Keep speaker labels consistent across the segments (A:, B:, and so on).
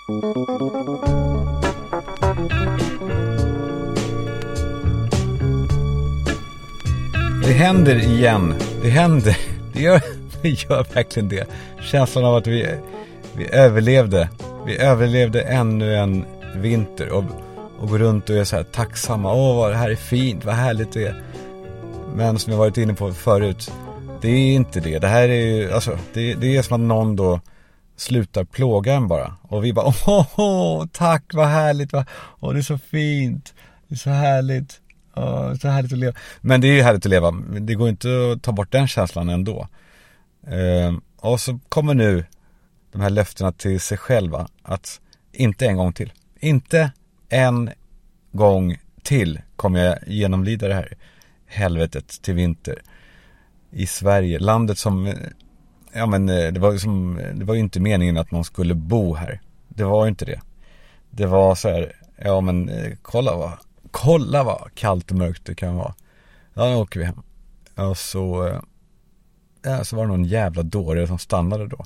A: Det händer igen. Det händer. Det gör verkligen det. Känslan av att vi överlevde. Vi överlevde ännu en vinter och går runt och är så här tacksamma. Vad det här är fint, vad härligt det är. Men som jag varit inne på förut, det är inte det. Det här är ju, alltså, det är som att någon då slutar plåga en bara. Och vi bara, tack, vad härligt, det är så fint, det är så härligt. Så härligt att leva. Men det är ju härligt att leva. Det går inte att ta bort den känslan ändå. Och så kommer nu de här löftena till sig själva att inte en gång till. Inte en gång till kommer jag genomlida det här helvetet till vinter i Sverige. Landet som, ja men det var ju inte meningen att man skulle bo här. Det var ju inte det. Det var så här, ja men kolla vad kallt och mörkt det kan vara. Ja, nu åker vi hem. Och så var det någon jävla dåre som stannade då.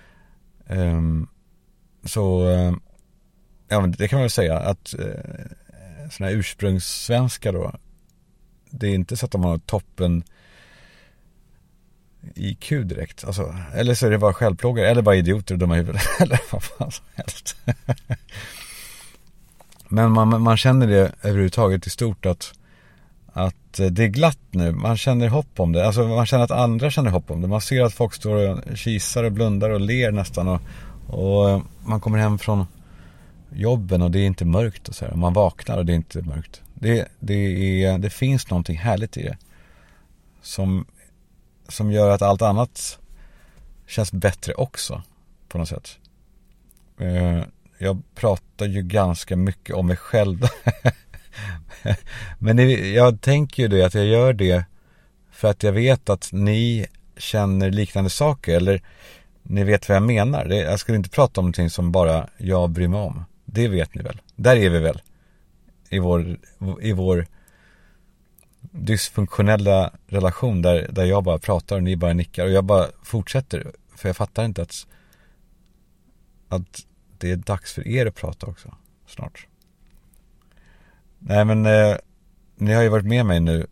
A: Ja, men det kan man väl säga att såna här ursprungssvenskar då, det är inte så att de har toppen IQ direkt. Alltså, eller så är det bara självplågare, eller bara idioter och dumma huvuden. Eller vad fan som helst. Men man känner det överhuvudtaget i stort att det är glatt nu. Man känner hopp om det. Alltså man känner att andra känner hopp om det. Man ser att folk står och kisar och blundar och ler nästan. Och man kommer hem från jobben och det är inte mörkt. Och så här. Man vaknar och det är inte mörkt. Det finns någonting härligt i det. Som gör att allt annat känns bättre också. På något sätt. Jag pratar ju ganska mycket om mig själv. Men jag tänker ju det att jag gör det för att jag vet att ni känner liknande saker. Eller ni vet vad jag menar. Jag skulle inte prata om någonting som bara jag bryr mig om. Det vet ni väl. Där är vi väl. I vår dysfunktionella relation där jag bara pratar och ni bara nickar. Och jag bara fortsätter. För jag fattar inte att det är dags för er att prata också. Snart. Nej men ni har ju varit med mig nu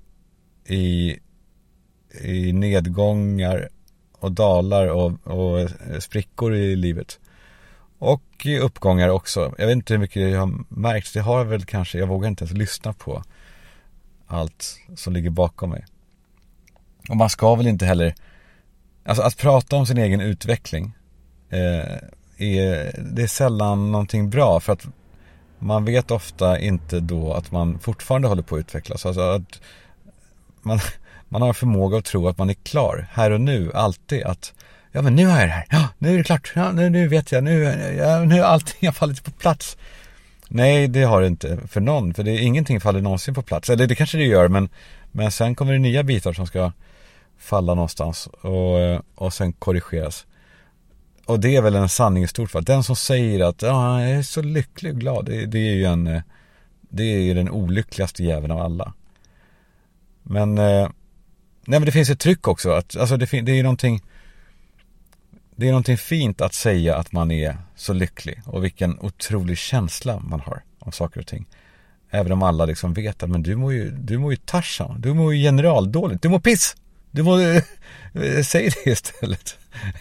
A: i nedgångar och dalar och sprickor i livet. Och i uppgångar också. Jag vet inte hur mycket jag har märkt. Det har väl kanske, jag vågar inte ens lyssna på allt som ligger bakom mig. Och man ska väl inte heller, alltså att prata om sin egen utveckling det är sällan någonting bra, för att man vet ofta inte då att man fortfarande håller på att utvecklas. Alltså att man har förmåga att tro att man är klar här och nu, alltid att ja men nu är jag här, ja nu är det klart, ja, nu vet jag, nu allting har fallit på plats. Nej, det har det inte för någon, för ingenting faller någonsin på plats. Eller det kanske det gör, men sen kommer det nya bitar som ska falla någonstans och sen korrigeras. Och det är väl en sanning i stort fall. Den som säger att jag är så lycklig och glad, det är ju den olyckligaste jäveln av alla. Men men det finns ett tryck också att alltså det är någonting fint att säga att man är så lycklig, och vilken otrolig känsla man har av saker och ting. Även om alla liksom vet att men du mår ju Tarzan, du mår ju generaldåligt, du mår piss. Du måste säga det istället.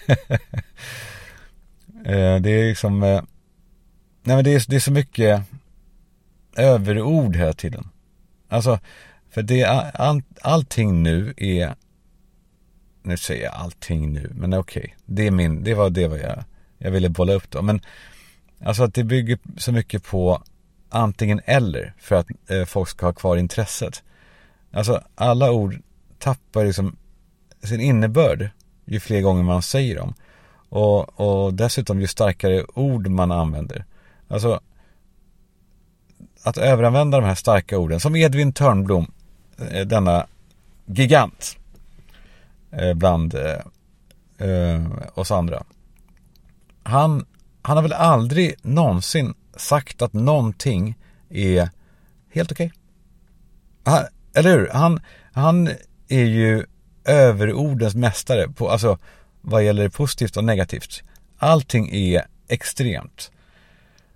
A: Det är liksom nej men det är så mycket överord hela tiden. Alltså för det allting nu är, nu säger jag allting nu, men okej. Det var jag ville bolla upp då, men alltså att det bygger så mycket på antingen eller för att folk ska ha kvar intresset. Alltså alla ord tappar liksom sin innebörd ju fler gånger man säger dem. Och dessutom ju starkare ord man använder. Alltså att överanvända de här starka orden, som Edvin Törnblom, denna gigant bland oss andra. Han har väl aldrig någonsin sagt att någonting är helt okej. Eller hur? Han är ju överordens mästare på, alltså vad gäller positivt och negativt. Allting är extremt.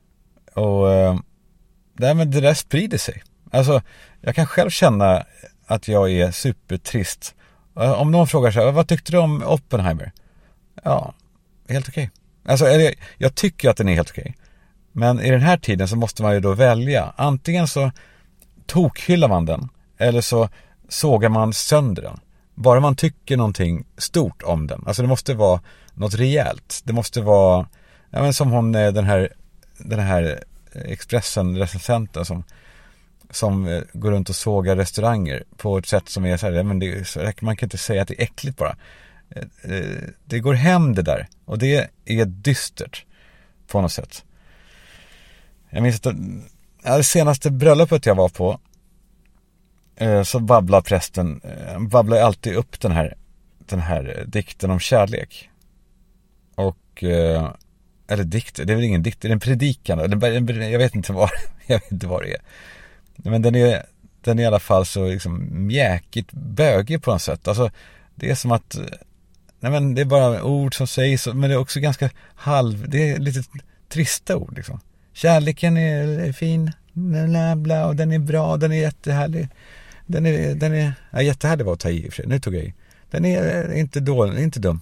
A: Och det där sprider sig. Alltså, jag kan själv känna att jag är supertrist. Om någon frågar så här, vad tyckte du om Oppenheimer? Ja, helt okej. Alltså, jag tycker att den är helt okej. Men i den här tiden så måste man ju då välja. Antingen så tokhyllar man den, eller så sågar man sönder den. Bara man tycker någonting stort om den. Alltså det måste vara något rejält. Det måste vara, ja, men som hon, den här Expressen-recensenten som går runt och sågar restauranger på ett sätt som är så här, men man kan inte säga att det är äckligt bara. Det går hem det där, och det är dystert på något sätt. Jag minns att det senaste bröllopet jag var på, så babblar prästen babblar alltid upp den här dikten om kärlek. Och eller dikt, det är väl ingen dikt, det är en predikan. Jag vet inte vad det är. Men den är i alla fall så liksom mjäkigt bögig på något sätt. Alltså det är som att det är bara ord som sägs, men det är också ganska det är lite trista ord liksom. Kärleken är fin, bla bla, och den är bra, den är jättehärlig. Den är jättehärlig, var att ta i och för sig. Nu tog jag i. Den är inte dålig, inte dum.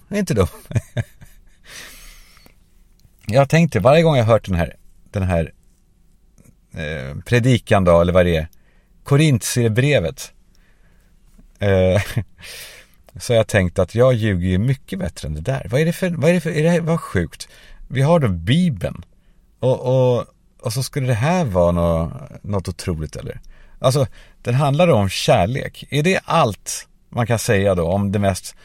A: Jag tänkte varje gång jag hört den här predikan då, eller vad det är, Korintierbrevet, så jag tänkte att jag ljuger ju mycket bättre än det där. Vad är det vad sjukt. Vi har då Bibeln. Och så skulle det här vara något otroligt, eller? Alltså, den handlar om kärlek. Är det allt man kan säga då om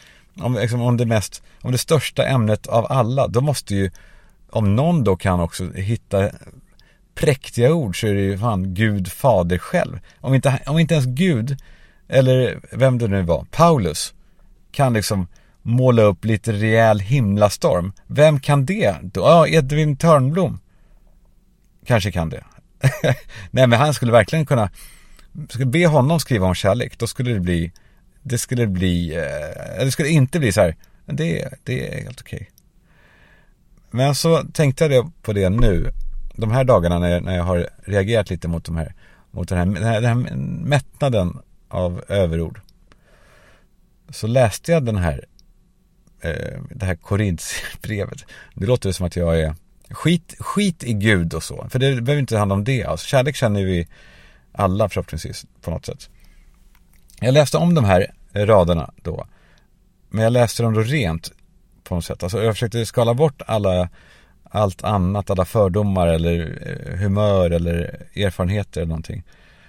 A: det största ämnet av alla? Då måste ju, om någon då kan också hitta präktiga ord, så är det ju fan Gud fader själv. Om inte ens Gud, eller vem det nu var, Paulus, kan liksom måla upp lite rejäl himlastorm. Vem kan det då? Ja, Edvin Törnblom kanske kan det. Nej, men han skulle verkligen kunna, be honom skriva om kärlek. Då skulle det skulle inte bli så här. Det är helt okej. Men så tänkte jag på det nu, de här dagarna när jag har reagerat lite mot den här mättnaden av överord. Så läste jag det här Korintierbrevet. Det låter som att jag är skit i Gud och så. För det behöver inte handla om det. Alltså, kärlek känner vi alla förhoppningsvis på något sätt. Jag läste om de här raderna då. Men jag läste dem då rent på något sätt. Alltså, jag försökte skala bort allt annat, alla fördomar eller humör eller erfarenheter eller någonting.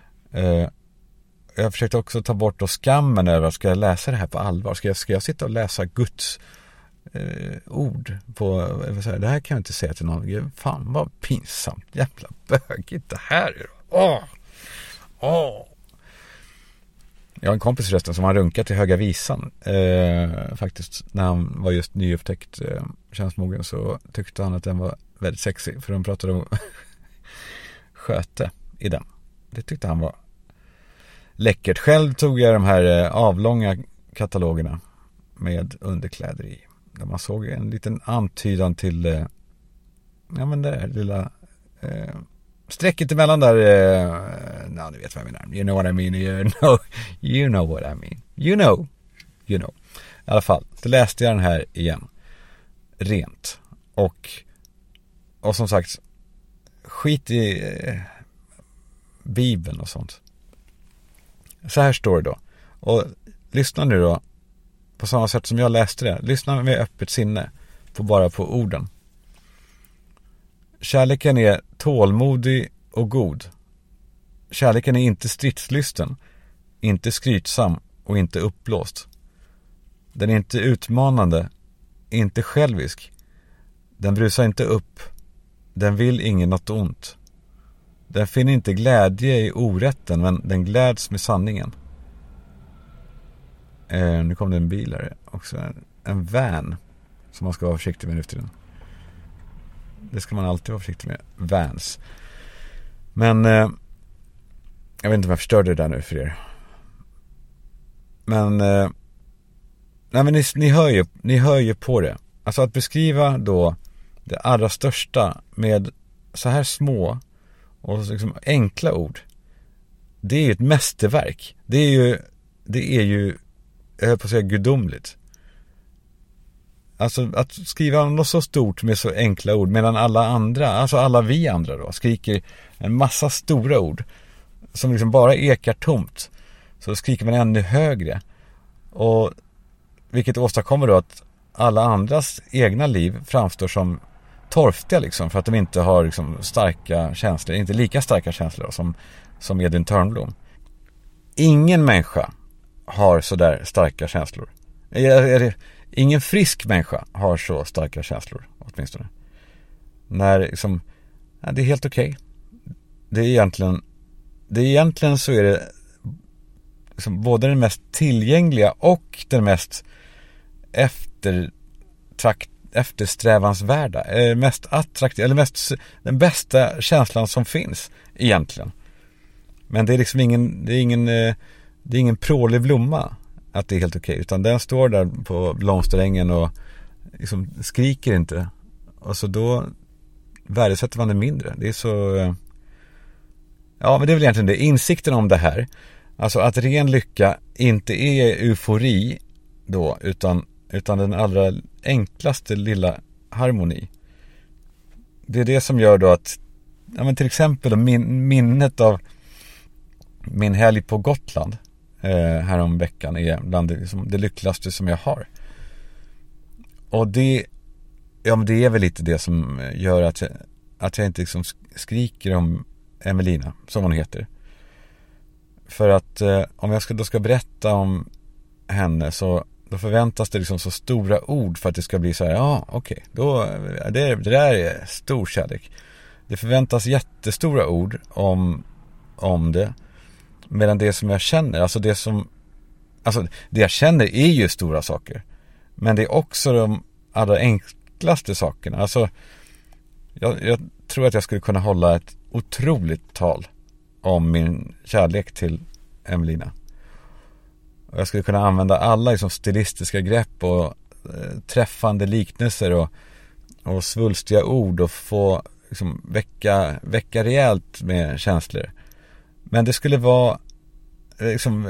A: Jag försökte också ta bort då skammen över, ska jag läsa det här på allvar? Ska jag sitta och läsa Guds ord på, det här kan jag inte säga till någon. Fan vad pinsamt, jävla bögigt det här är. Jag har en kompis förresten som har runkat till Höga Visan faktiskt, när han var just nyupptäckt könsmogen, så tyckte han att den var väldigt sexy, för de pratade om sköte i den. Det tyckte han var läckert. Själv tog jag de här avlånga katalogerna med underkläder i, där man såg en liten antydan till det där lilla strecket emellan där, ni vet vad jag menar. You know what I mean. You know what I mean. You know. I alla fall, så läste jag den här igen. Rent. Och som sagt, skit i Bibeln och sånt. Så här står det då. Och lyssna nu då, på samma sätt som jag läste det. Lyssna med öppet sinne bara på orden. Kärleken är tålmodig och god. Kärleken är inte stridslysten, inte skrytsam och inte uppblåst. Den är inte utmanande, inte självisk. Den brusar inte upp. Den vill ingen något ont. Den finner inte glädje i orätten, men den gläds med sanningen. Nu kom det en bil här också. En van som man ska vara försiktig med nu för tiden. Det ska man alltid vara försiktig med. Vans. Men jag vet inte om jag förstörde det där nu för er. Men nej, men ni hör ju på det. Alltså att beskriva då det allra största med så här små Och liksom enkla ord. Det är ju ett mästerverk. Det är ju jag höll på att säga gudomligt. Alltså att skriva något så stort med så enkla ord, medan alla andra, alltså alla vi andra då, skriker en massa stora ord som liksom bara ekar tomt. Så skriker man ännu högre. Och vilket åstadkommer då att alla andras egna liv framstår som torftiga liksom, för att de inte har liksom starka känslor, inte lika starka känslor då, som Edvin Törnblom. Ingen människa har så där starka känslor. Ingen frisk människa har så starka känslor, åtminstone. När liksom, ja, det är helt okej. Det är egentligen så är det liksom både den mest tillgängliga och den mest eftersträvansvärda, mest attraktiva, eller den bästa känslan som finns egentligen. Men det är liksom ingen prålig blomma att det är helt okej, utan den står där på blomsterängen och liksom skriker inte, och så då värdesätter man det mindre. Det är så, ja, men det är väl egentligen det, insikten om det här, alltså att ren lycka inte är eufori då, utan den allra enklaste lilla harmoni. Det är det som gör då att, ja, men till exempel minnet av min helg på Gotland här om veckan är bland det lyckligaste som jag har. Och det är väl lite det som gör att jag inte liksom skriker om Emelina, som hon heter. För att om jag då ska berätta om henne, så då förväntas det liksom så stora ord för att det ska bli så här, ja, okej, då det där är stor kärlek. Det förväntas jättestora ord om det. Medan det som jag känner, alltså det jag känner är ju stora saker. Men det är också de allra enklaste sakerna. Alltså jag tror att jag skulle kunna hålla ett otroligt tal om min kärlek till Emelina. Och jag skulle kunna använda alla liksom stilistiska grepp och träffande liknelser och svulstiga ord och få liksom väcka rejält med känslor. Men det skulle vara liksom,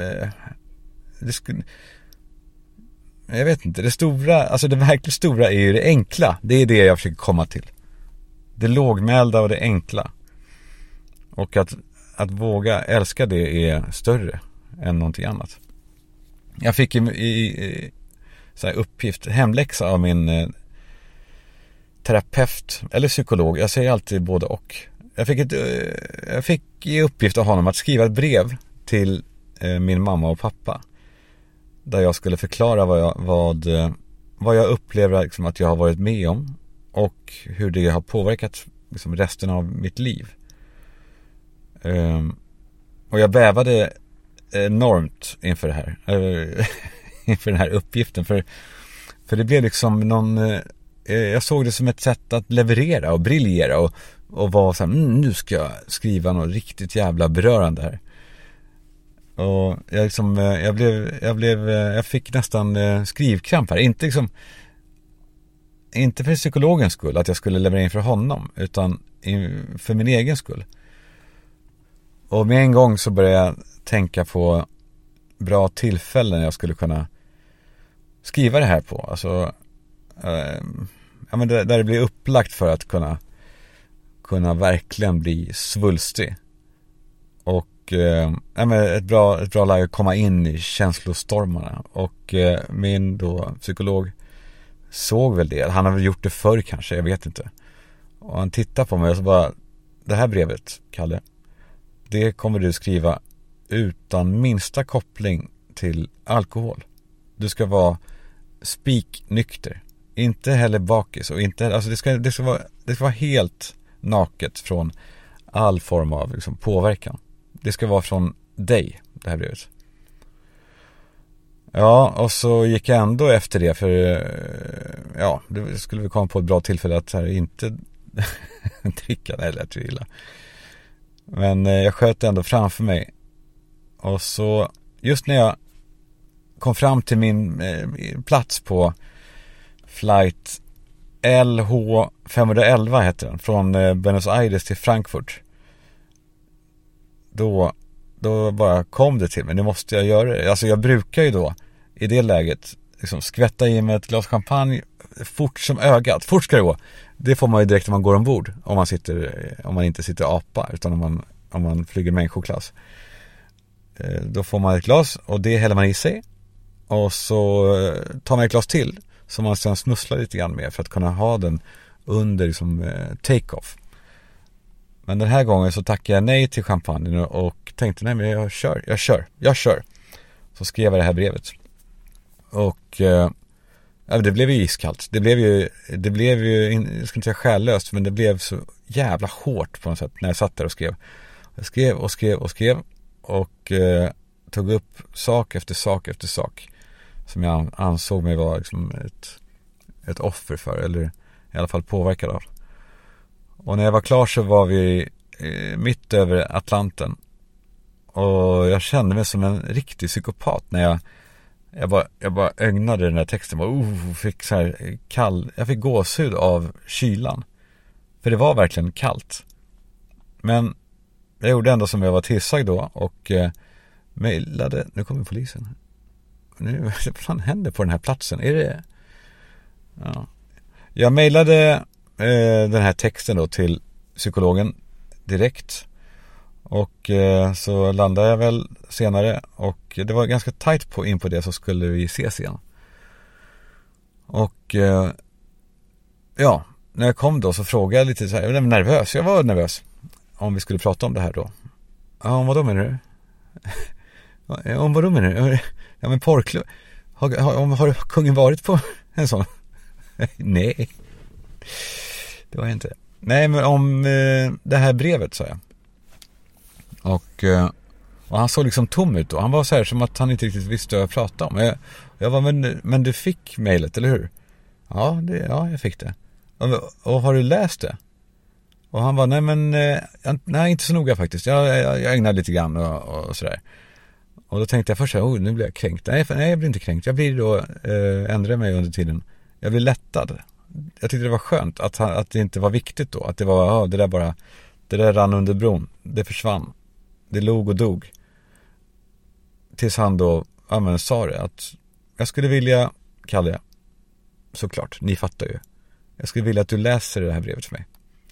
A: jag vet inte, det stora, alltså det verkligt stora är ju det enkla. Det är det jag försöker komma till. Det lågmälda och det enkla. Och att våga älska det är större än någonting annat. Jag fick i så här uppgift, hemläxa av min terapeut eller psykolog. Jag säger alltid både och. Jag fick i uppgift av honom att skriva ett brev till min mamma och pappa, där jag skulle förklara vad jag upplever liksom att jag har varit med om och hur det har påverkat liksom resten av mitt liv. Och jag bävade enormt inför det här inför den här uppgiften, för det blev liksom jag såg det som ett sätt att leverera och briljera och vara så här, nu ska jag skriva något riktigt jävla berörande här. Och jag liksom jag fick nästan skrivkramp här, inte för psykologens skull att jag skulle leverera in för honom, utan för min egen skull. Och med en gång så började jag tänka på bra tillfällen jag skulle kunna skriva det här på. Alltså ja, men där det blir upplagt för att kunna verkligen bli svulstig. Och ja, men ett bra läge att komma in i känslostormarna. Och min då psykolog såg väl det. Han har väl gjort det förr kanske, jag vet inte. Och han tittar på mig och så bara, det här brevet, Kalle, det kommer du skriva utan minsta koppling till alkohol. Du ska vara spiknykter, inte heller bakis, och inte, alltså det ska vara helt naket från all form av liksom påverkan. Det ska vara från dig, det här brevet. Ja, och så gick jag ändå efter det, för ja, det skulle vi komma på ett bra tillfälle att här inte dricka, det lät ju illa. Men jag sköt ändå framför mig. Och så just när jag kom fram till min plats på flight LH511 heter den, från Buenos Aires till Frankfurt, då bara kom det till mig. Nu måste jag göra det. Alltså jag brukar ju då i det läget liksom skvätta i mig ett glas champagne fort som ögat. Fort ska det gå. Det får man ju direkt när man går ombord. Om man inte sitter apa, utan om man flyger människoklass. Då får man ett glas och det häller man i sig. Och så tar man ett glas till som man sedan snusslar lite grann med för att kunna ha den under liksom take-off. Men den här gången så tackade jag nej till champagne och tänkte nej men jag kör. Så skrev jag det här brevet. Och det blev ju iskallt. Det blev ju jag ska inte säga själlöst, men det blev så jävla hårt på något sätt när jag satt där och skrev. Jag skrev och tog upp sak efter sak som jag ansåg mig vara liksom ett offer för, eller i alla fall påverkad av. Och när jag var klar så var vi mitt över Atlanten. Och jag kände mig som en riktig psykopat när jag bara ögnade den här texten. Fick så här jag fick gåshud av kylan. För det var verkligen kallt. Men jag gjorde ändå som jag var tillsagd då och mejlade. Nu kommer polisen. Vad fan händer på den här platsen? Är det... Ja. Jag mejlade den här texten då till psykologen direkt. Och så landade jag väl senare. Och det var ganska tajt in på det, så skulle vi ses igen. Och när jag kom då så frågade jag lite så här, jag var nervös. Jag var nervös om vi skulle prata om det här då. Ja, om vad då menar du? Om vad då menar du? Ja, men porrklubb. Har kungen varit på en sån? Nej. Det var jag inte. Nej, men om det här brevet, sa jag. Och han såg liksom tom ut då. Han var så här som att han inte riktigt visste vad jag pratade om. Jag var, men du fick mejlet, eller hur? Ja, jag fick det. Och har du läst det? Och han var, nej, inte så noga faktiskt. Jag ägnade lite grann och sådär. Och då tänkte jag först, nu blir jag kränkt. Nej, jag blir inte kränkt. Jag blir då, ändrar mig under tiden. Jag blir lättad. Jag tyckte det var skönt att det inte var viktigt då. Att det var, det där rann under bron. Det försvann. Det låg och dog. Tills han då, sa det. Att jag skulle vilja, Kalle, såklart, ni fattar ju. Jag skulle vilja att du läser det här brevet för mig.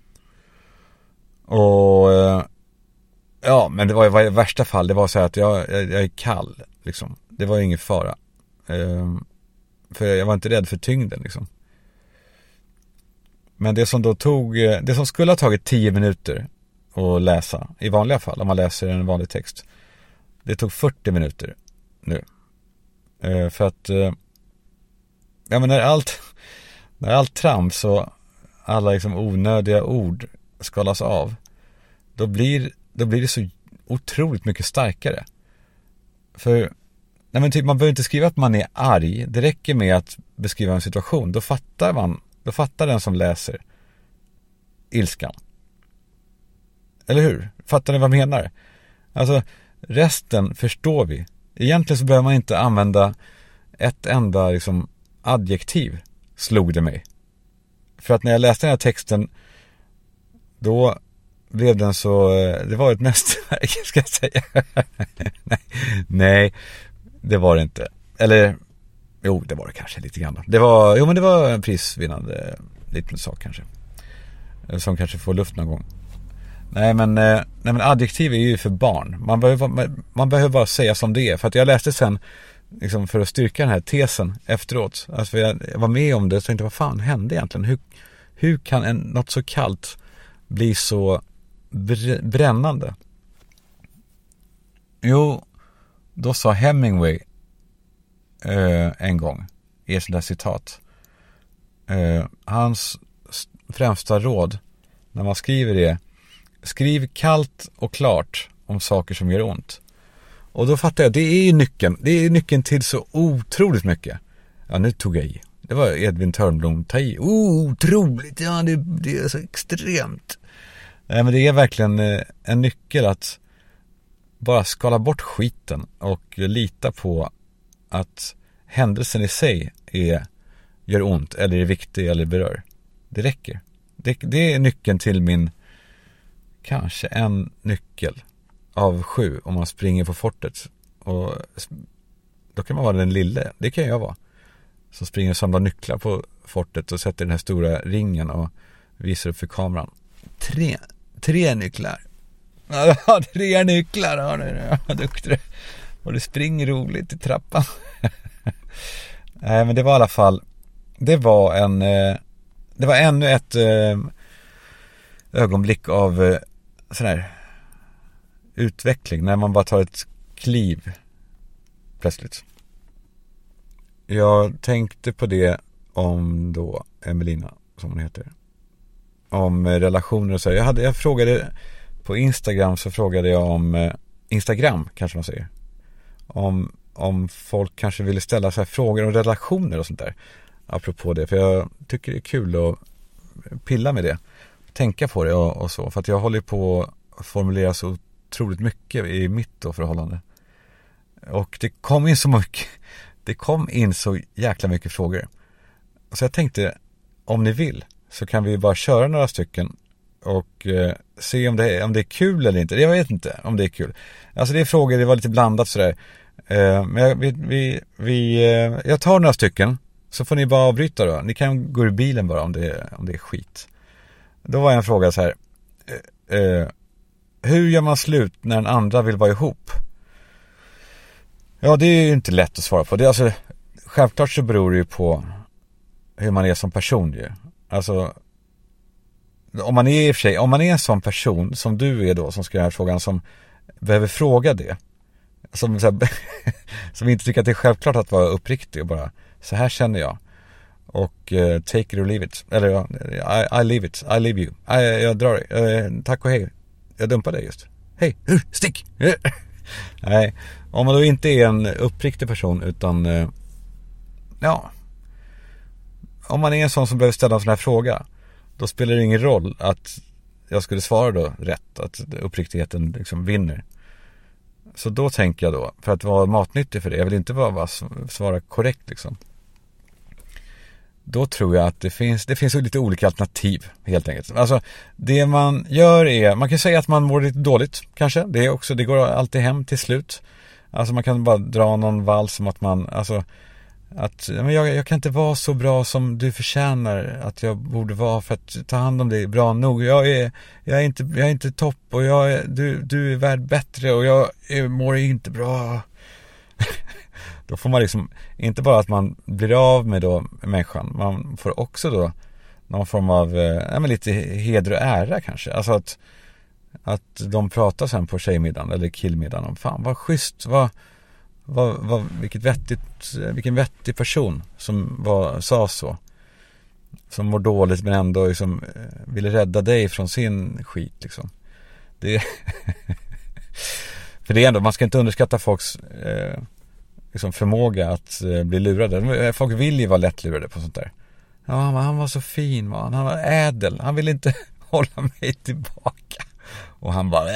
A: Och men det var i värsta fall, det var så här att jag är kall liksom. Det var ingen fara. För jag var inte rädd för tyngden liksom. Men det som skulle ha tagit 10 minuter att läsa i vanliga fall, om man läser en vanlig text, det tog 40 minuter nu. För att när allt trams och alla liksom onödiga ord skalas av, då blir det så otroligt mycket starkare. För man behöver inte skriva att man är arg. Det räcker med att beskriva en situation. Då fattar den som läser ilskan. Eller hur? Fattar ni vad jag menar? Alltså, resten förstår vi. Egentligen så behöver man inte använda ett enda liksom adjektiv, slog det mig. För att när jag läste den här texten, då blev den så, det var ett mästerverk, ska jag säga. Nej, det var det inte. Eller, jo, det var det kanske lite grann. Det var en prisvinnande liten sak kanske. Som kanske får luft någon gång. Nej, men adjektiv är ju för barn. Man behöver bara säga som det är. För att jag läste sen, liksom, för att styrka den här tesen efteråt. Alltså jag var med om det och tänkte, vad fan hände egentligen? Hur kan något så kallt bli så brännande? Jo, då sa Hemingway en gång i ett sånt där citat, hans främsta råd när man skriver det: skriv kallt och klart om saker som gör ont. Och då fattar jag, det är nyckeln till så otroligt mycket. Ja, nu tog jag i. Det var Edvin Törnblom, ta i. Otroligt, ja, det är så extremt. Nej, men det är verkligen en nyckel att bara skala bort skiten och lita på att händelsen i sig gör ont eller är viktig eller berör. Det räcker. Det är nyckeln till kanske en nyckel av 7 om man springer på fortet. Och då kan man vara den lille, det kan jag vara. Som springer och samlar nycklar på fortet och sätter den här stora ringen och visar upp för kameran. 3 nycklar. Ja, 3 nycklar har du. Ja, duktig. Och det springer roligt i trappan. Nej, men det var i alla fall, det var ännu ett ögonblick av sån här utveckling när man bara tar ett kliv plötsligt. Jag tänkte på det om då Emelina, som hon heter, om relationer och så. Jag frågade på Instagram, så frågade jag om Instagram, kanske man säger, om folk kanske ville ställa så här frågor om relationer och sånt där, apropå det, för jag tycker det är kul att pilla med det, tänka på det och så, för att jag håller på att formulera så otroligt mycket i mitt då förhållande, och det kom in så jäkla mycket frågor, så jag tänkte, om ni vill så kan vi bara köra några stycken och se om det är kul eller inte. Jag vet inte om det är kul. Alltså det är frågor, det var lite blandat sådär. Men jag tar några stycken, så får ni bara avbryta då. Ni kan gå ur bilen bara om det är skit. Då var en fråga så här. Hur gör man slut när en andra vill vara ihop? Ja, det är ju inte lätt att svara på. Det är alltså, självklart så beror det ju på hur man är som person ju. Alltså, om man är en sån person som du är då, som ska göra frågan, som behöver fråga det, som inte tycker att det är självklart att vara uppriktig och bara, så här känner jag, och take it or leave it, eller I leave it, I leave you, jag drar dig, tack och hej, jag dumpar dig just, hej, stick. Nej, om man då inte är en uppriktig person, utan om man är en sån som behöver ställa en sån här fråga, då spelar det ingen roll att jag skulle svara då rätt, att uppriktigheten liksom vinner. Så då tänker jag då, för att vara matnyttig för det, jag vill inte bara svara korrekt liksom. Då tror jag att det finns lite olika alternativ helt enkelt. Alltså det man gör är, man kan säga att man mår lite dåligt kanske, det går alltid hem till slut. Alltså man kan bara dra någon vals som att man, alltså att men jag kan inte vara så bra som du förtjänar att jag borde vra för att ta hand om dig bra nog. Jag är inte topp, och du är värd bättre, och jag mår inte bra. Då får man liksom inte bara att man blir av med då människan, man får också då någon form av lite heder och ära kanske. Alltså att de pratar sen på tjejmiddagen eller killmiddagen om, fan vad schysst, vilken vettig person som sa så, som mår dåligt men ändå liksom ville rädda dig från sin skit liksom. Det för det är ändå, man ska inte underskatta folks liksom förmåga att bli lurade. Folk vill ju vara lättlurade på sånt där. Ja, men han var så fin, man. Han var ädel, han ville inte hålla mig tillbaka, och han bara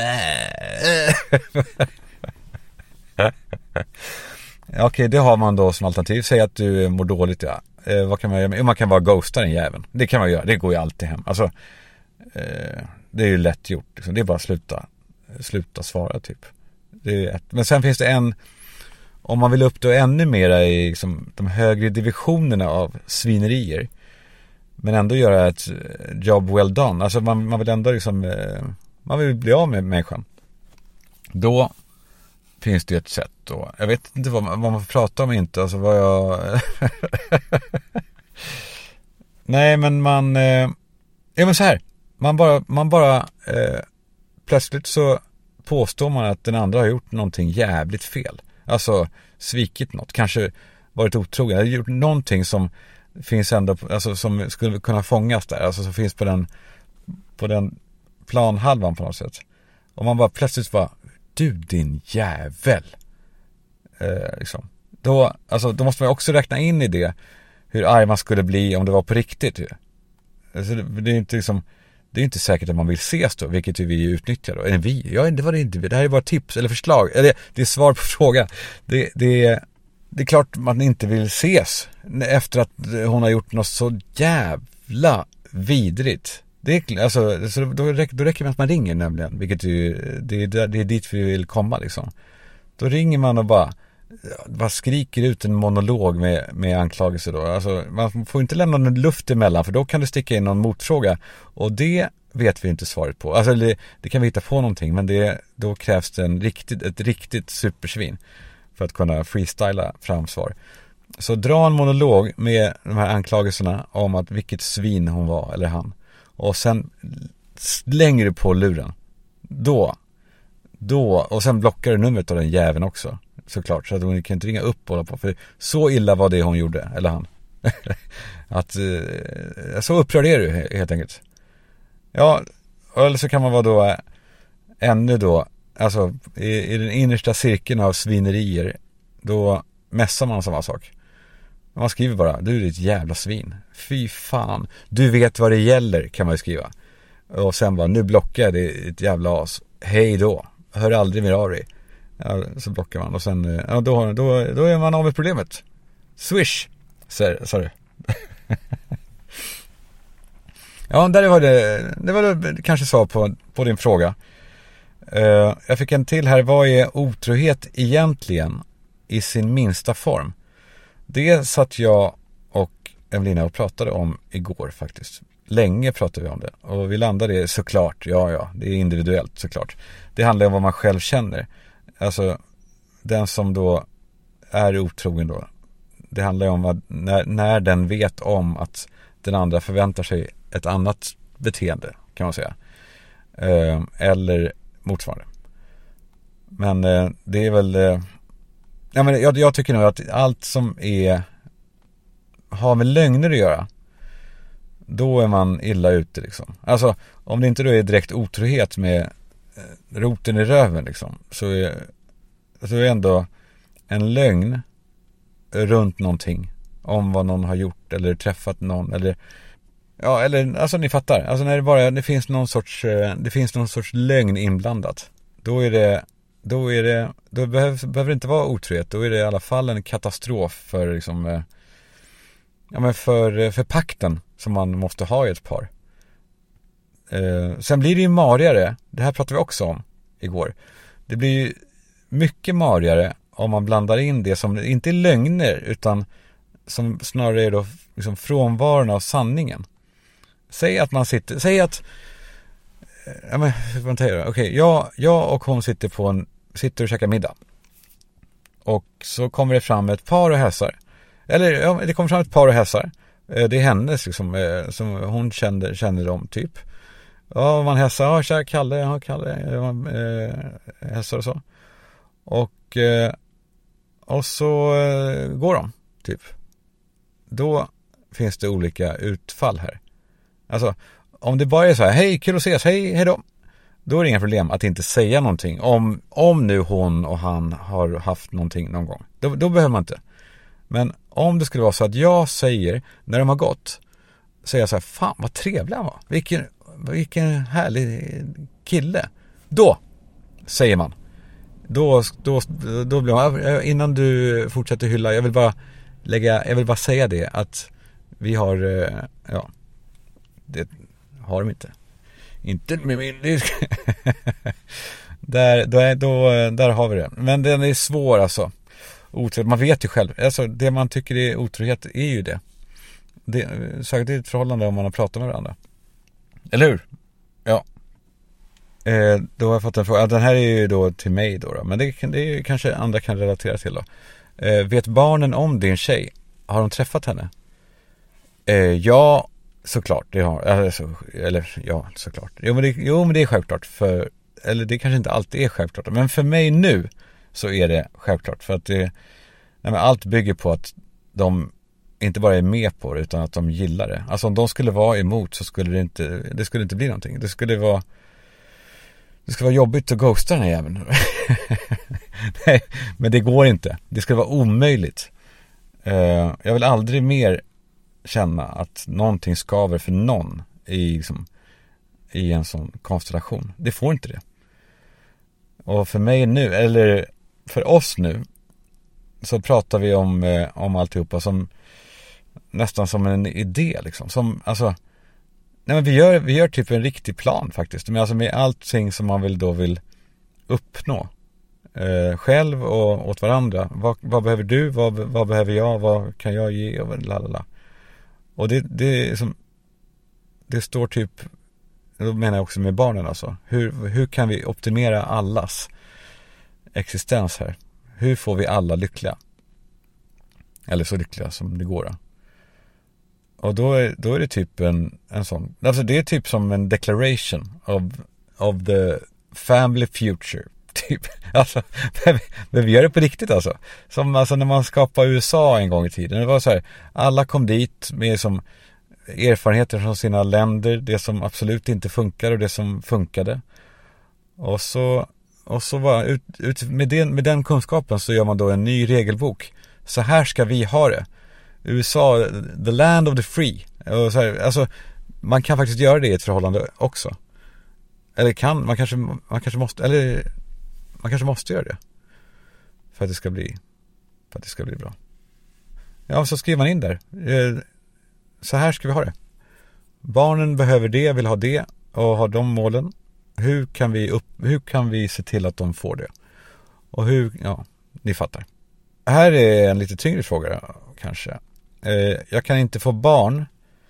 A: Okej, det har man då som alternativ. Säg att du mår dåligt, ja. Vad kan man göra? Man kan bara ghosta den jäveln. Det kan man göra, det går ju alltid hem. Alltså, det är ju lätt gjort liksom. Det är bara sluta svara typ. Det är men sen finns det om man vill upp då ännu mera i liksom, de högre divisionerna av svinerier, men ändå göra ett job well done. Alltså man vill ändå liksom, man vill bli av med människan. Då finns det ett sätt då. Jag vet inte vad man får prata om, inte. Alltså vad jag nej, men men så här. Man bara plötsligt så påstår man att den andra har gjort någonting jävligt fel. Alltså svikit något, kanske varit otrogen, eller gjort någonting som finns ändå, alltså som skulle kunna fångas där, alltså som finns på den planhalvan på något sätt. Och man bara plötsligt bara, du din jävel. Liksom. Då måste man också räkna in i det hur arg man skulle bli om det var på riktigt. Alltså, det är inte liksom, det är inte säkert att man vill ses då, vilket vi utnyttjar då. Eller vi? Ja, det var det inte. Det här är bara tips eller förslag. Eller det är svar på frågan. Det är klart man inte vill ses efter att hon har gjort något så jävla vidrigt Det är, alltså, så då räcker det med att man ringer nämligen, vilket ju, det är dit vi vill komma liksom. Då ringer man och bara skriker ut en monolog med anklagelser då. Alltså, man får inte lämna någon luft emellan, för då kan du sticka in någon motfråga, och det vet vi inte svaret på. Alltså det kan vi hitta på någonting, men då krävs det ett riktigt supersvin för att kunna freestyla fram svar. Så dra en monolog med de här anklagelserna om att vilket svin hon var eller han, och sen slänger du på luren. Då och sen blockar du numret av den jäveln också, såklart, så att hon kan inte ringa upp och hålla på, för så illa var det hon gjorde, eller han. Att så upprörd är du helt enkelt. Ja, eller så kan man vara då ännu då, alltså i den innersta cirkeln av svinerier, då mässar man samma sak. Man skriver bara, du är ett jävla svin, fy fan, du vet vad det gäller, kan man ju skriva. Och sen bara, nu blockar jag det, ett jävla as, hej då, hör aldrig mer av dig. Ja, så blockar man, och sen då är man av med problemet. Swish, sa du. Ja, där var det kanske svar på din fråga. Jag fick en till här. Vad är otrohet egentligen i sin minsta form? Det satt jag och Evelina och pratade om igår faktiskt. Länge pratade vi om det, och vi landade såklart, ja, det är individuellt såklart. Det handlar om vad man själv känner. Alltså den som då är otrogen då, det handlar om att när den vet om att den andra förväntar sig ett annat beteende, kan man säga, eller motsvarande. Men det är väl ja, men jag tycker nog att allt som har med lögner att göra, då är man illa ute liksom. Alltså om det inte då är direkt otrohet med roten i röven liksom, så är ändå en lögn runt någonting om vad någon har gjort eller träffat någon, eller alltså ni fattar, alltså när det finns någon sorts lögn inblandat, då behöver det inte vara otrohet, då är det i alla fall en katastrof för liksom för pakten som man måste ha i ett par. Sen blir det ju marigare, det här pratade vi också om igår. Det blir ju mycket marigare om man blandar in det som inte är lögner, utan som snarare är då liksom frånvaron av sanningen. Säg att jag och hon sitter och käkar middag, och så kommer det fram ett par och hälsar. Eller det kommer fram ett par och hälsar. Det är hennes liksom, som hon känner dem typ. Ja, man hälsar, ja, tja, Kalle, hälsar och så. Och så går de typ. Då finns det olika utfall här. Alltså, om det bara är så här, hej, kul att ses, hej då är det inga problem att inte säga någonting. Om nu hon och han har haft någonting någon gång. Då behöver man inte. Men om det skulle vara så att jag säger, när de har gått, säger jag så här, fan vad trevlig han var. Vilken härlig kille. Då säger man. Då blir man, innan du fortsätter hylla, jag vill bara säga det, att vi har, det har de inte med min där har vi det. Men den är svår alltså. Otrohet, man vet ju själv, alltså det man tycker är otrohet är ju det säkert är ett förhållande om man har pratat med varandra, eller hur? Ja. Då har jag fått en fråga. Den här är ju då till mig då. Men det är kanske andra kan relatera till då. Vet barnen om din tjej? Har de träffat henne? Ja, såklart. Det har, ja, såklart. Jo, men det är självklart. Eller det kanske inte alltid är självklart. Men för mig nu så är det självklart. För att allt bygger på att de inte bara är med på det, utan att de gillar det. Alltså om de skulle vara emot, så skulle det skulle inte bli någonting. Det skulle vara jobbigt att ghosta den här jäveln. Nej, men det går inte. Det skulle vara omöjligt. Jag vill aldrig mer känna att någonting skaver för någon i en sån konstellation. Det får inte det. Och för mig nu, eller för oss nu, så pratar vi om alltihopa som nästan som en idé liksom. Som, alltså, Nej, men vi gör typ en riktig plan faktiskt. Men alltså med allting som man vill uppnå. Själv och åt varandra. Vad behöver du? Vad behöver jag? Vad kan jag ge? Och lalala. Och det är som, det står typ, då menar jag också med barnen alltså. Hur kan vi optimera allas existens här? Hur får vi alla lyckliga? Eller så lyckliga som det går då. Och då är det typ en sån, alltså det är typ som en declaration of the family future typ. Alltså, men vi gör det på riktigt alltså. Som alltså när man skapade USA en gång i tiden. Det var så här, alla kom dit med som erfarenheter från sina länder, det som absolut inte funkar och det som funkade. Och så var ut med den kunskapen så gör man då en ny regelbok. Så här ska vi ha det. USA, the land of the free. Och så här, alltså, man kan faktiskt göra det i ett förhållande också. Eller man kanske måste göra det. För att det ska bli bra. Ja, så skriver man in där. Så här ska vi ha det. Barnen behöver det, vill ha det och har de målen. Hur kan vi se till att de får det? Och ni fattar. Här är en lite tyngre fråga kanske. Jag kan inte få barn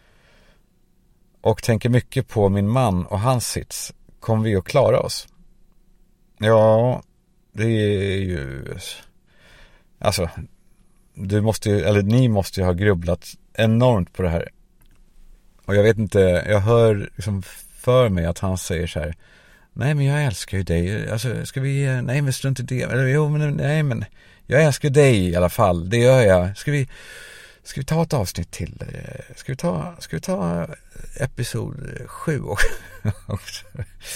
A: och tänker mycket på min man och hans sits. Kommer vi att klara oss? Ja, det är ju... Alltså, ni måste ju ha grubblat enormt på det här. Och jag vet inte, jag hör liksom för mig att han säger så här: nej men jag älskar ju dig. Alltså, nej men strunt i det. Eller jo men nej men jag älskar dig i alla fall. Det gör jag. Ska vi ta ett avsnitt till? Ska vi ta episod 7 också?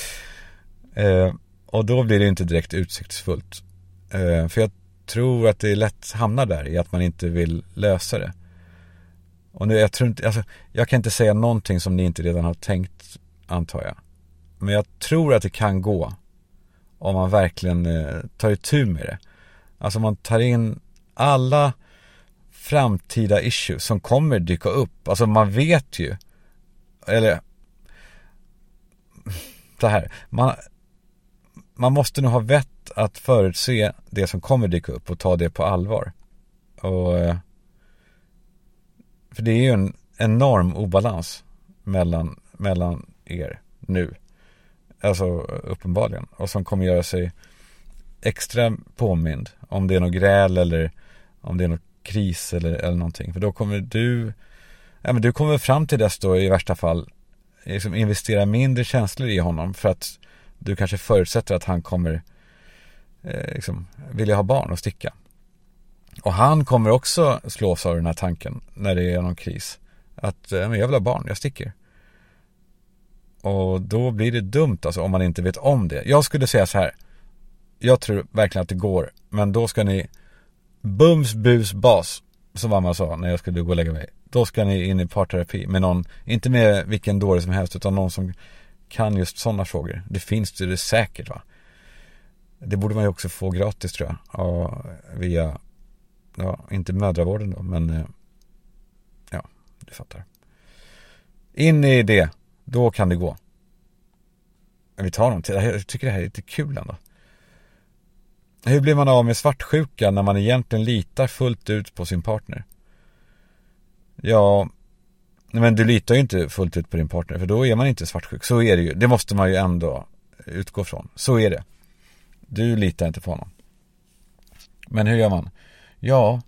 A: Och då blir det inte direkt utsiktsfullt. För jag tror att det är lätt hamnar där i att man inte vill lösa det. Och nu, jag kan inte säga någonting som ni inte redan har tänkt, antar jag. Men jag tror att det kan gå om man verkligen tar itu med det. Alltså man tar in alla framtida issues som kommer dyka upp. Alltså man vet ju, eller så här, man måste nog ha vett att förutse det som kommer dyka upp och ta det på allvar. Och för det är ju en enorm obalans mellan er nu. Alltså uppenbarligen. Och som kommer göra sig extra påmind om det är något gräl eller om det är något kris eller någonting. För då kommer du kommer fram till dess då i värsta fall liksom investera mindre känslor i honom för att du kanske förutsätter att han kommer vilja ha barn och sticka. Och han kommer också slås av den här tanken när det är någon kris. Att jag vill ha barn, jag sticker. Och då blir det dumt alltså om man inte vet om det. Jag skulle säga så här: jag tror verkligen att det går, men då ska ni bums, bus, bas, som mamma sa när jag skulle gå och lägga mig. Då ska ni in i parterapi med någon, inte med vilken dåre som helst, utan någon som kan just sådana frågor. Det finns det säkert, va? Det borde man ju också få gratis, tror jag. Och via, inte mödravården då, men du fattar. In i det, då kan det gå. Vi tar någon till. Jag tycker det här är lite kul ändå. Hur blir man av med svartsjuka när man egentligen litar fullt ut på sin partner? Ja, men du litar ju inte fullt ut på din partner, för då är man inte svartsjuk. Så är det ju. Det måste man ju ändå utgå från. Så är det. Du litar inte på honom. Men hur gör man? Ja,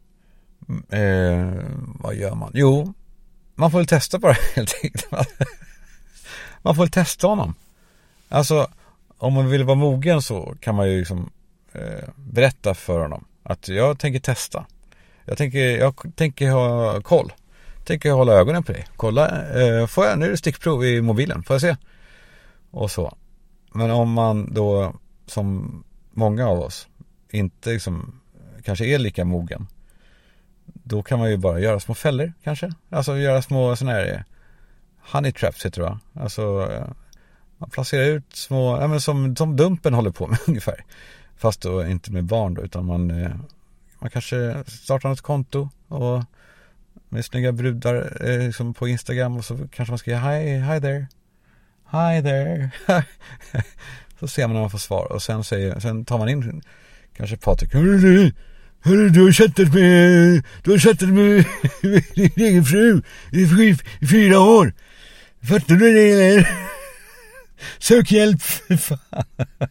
A: vad gör man? Jo, man får väl testa bara helt enkelt. Man får väl testa honom. Alltså, om man vill vara mogen så kan man ju liksom berätta för honom att jag tänker testa. Jag tänker ha koll. Tänker hålla ögonen på dig. Kolla, nu är det stickprov i mobilen. Får jag se? Och så. Men om man då, som många av oss, inte liksom, kanske är lika mogen, då kan man ju bara göra små fällor kanske. Alltså göra små såna här honey traps heter det, va? Alltså man placerar ut små, men som Dumpen håller på med ungefär. Fast då inte med barn då, utan man kanske startar något konto och med snygga brudar liksom på Instagram, och så kanske man ska säga hi there. Så ser man när man får svar, och sen tar man in kanske Patrik. Hörru, du har chattat med din egen fru i 4 år. Fattar du det eller? Sök hjälp för fan.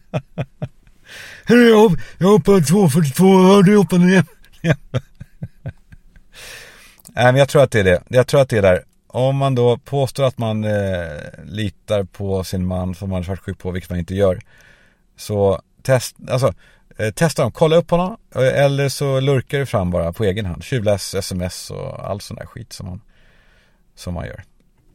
A: Hörru, jag hoppar 2,42. Har du hoppat ner? Nej, men jag tror att det är det. Jag tror att det är där. Om man då påstår att man litar på sin man som man är svartsjuk på, vilket man inte gör, så testa dem, kolla upp honom, eller så lurkar du fram bara på egen hand. Tjuvläs sms och all sån där skit som man gör.